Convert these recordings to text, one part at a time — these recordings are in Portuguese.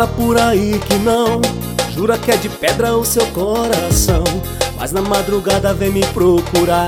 fala por aí que não, jura que é de pedra o seu coração, mas na madrugada vem me procurar.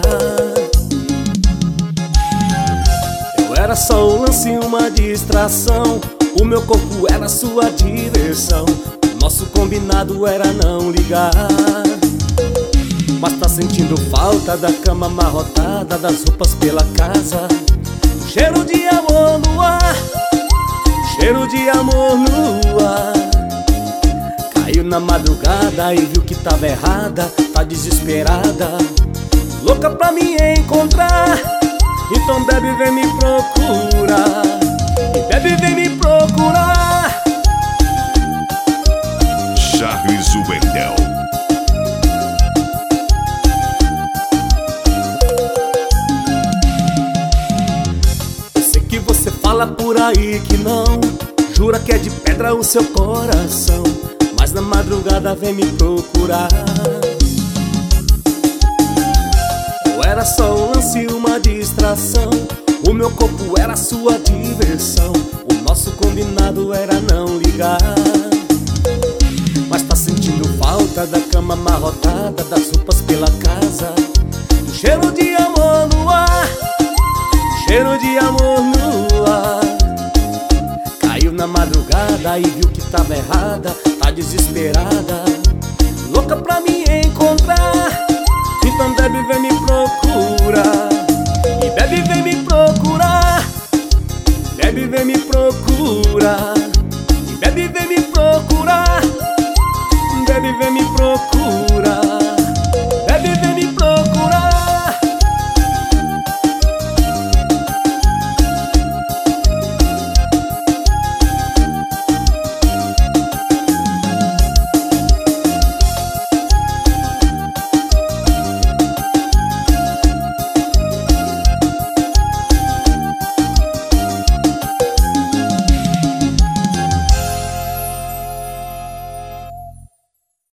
Eu era só um lance, uma distração, o meu corpo era sua diversão, o nosso combinado era não ligar. Mas tá sentindo falta da cama amarrotada, das roupas pela casa, o cheiro de amor no ar, cheiro de amor no ar. Caiu na madrugada e viu que tava errada, tá desesperada, louca pra me encontrar. Então bebe, vem me procurar, e bebe, vem me procurar. Charles Uberdel. Você fala por aí que não, jura que é de pedra o seu coração, mas na madrugada vem me procurar. Eu era só um lance, uma distração, o meu corpo era sua diversão, o nosso combinado era não ligar. Mas tá sentindo falta da cama amarrotada, das roupas pela casa, do cheiro de amor no ar, cheiro de amor no ar. Caiu na madrugada e viu que tava errada, tá desesperada,